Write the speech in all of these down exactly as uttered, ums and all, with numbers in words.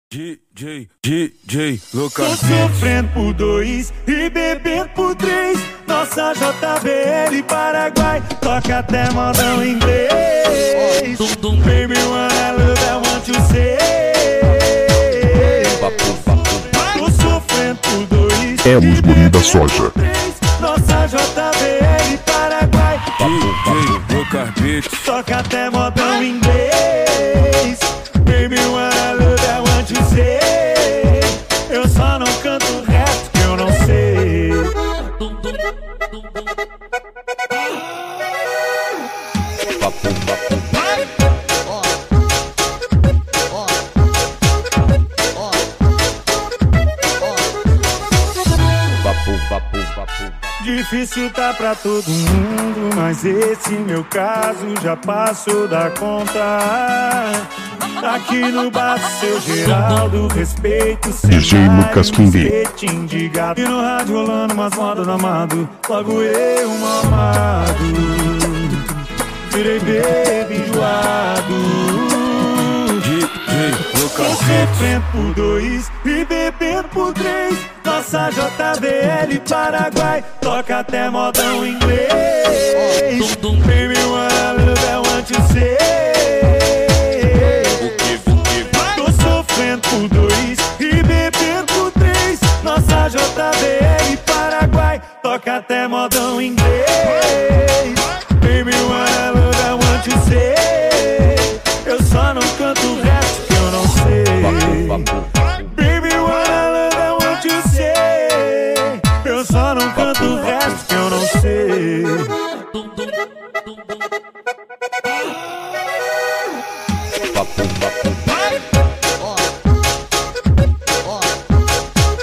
D J, D J, Lucas. Tô sofrendo por dois e bebendo por três. Nossa J B L Paraguai toca até modão inglês. Baby, wanna love, I want to say. Tô sofrendo por dois É os guri da soja. Nossa J B L Paraguai D J, Lucas Beats. toca até modão inglês. Baby, wanna love, I want to say. Eu só não canto o resto que eu não sei. Difícil tá pra todo mundo, mas esse meu caso já passou da conta. Aqui no bar seu Geraldo, respeito D J Lucas Quindi. E no rádio rolando umas modas do amado, logo eu um amado. Virei baby enjoado. D J, Tô Lucas Beats. sofrendo por dois e bebendo por três. Nossa J B L Paraguai toca até modão inglês. Baby, wanna love, I want to say. Tô sofrendo por dois e bebendo por três. Nossa J B L Paraguai toca até modão inglês. Baby, wanna love, I want to say. Eu só não canto o resto que eu não sei. Baby, wanna love, I want to say. Eu só não canto o resto que eu não sei.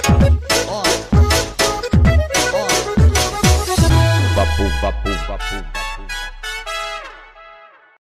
Vapo, vapo, vapo.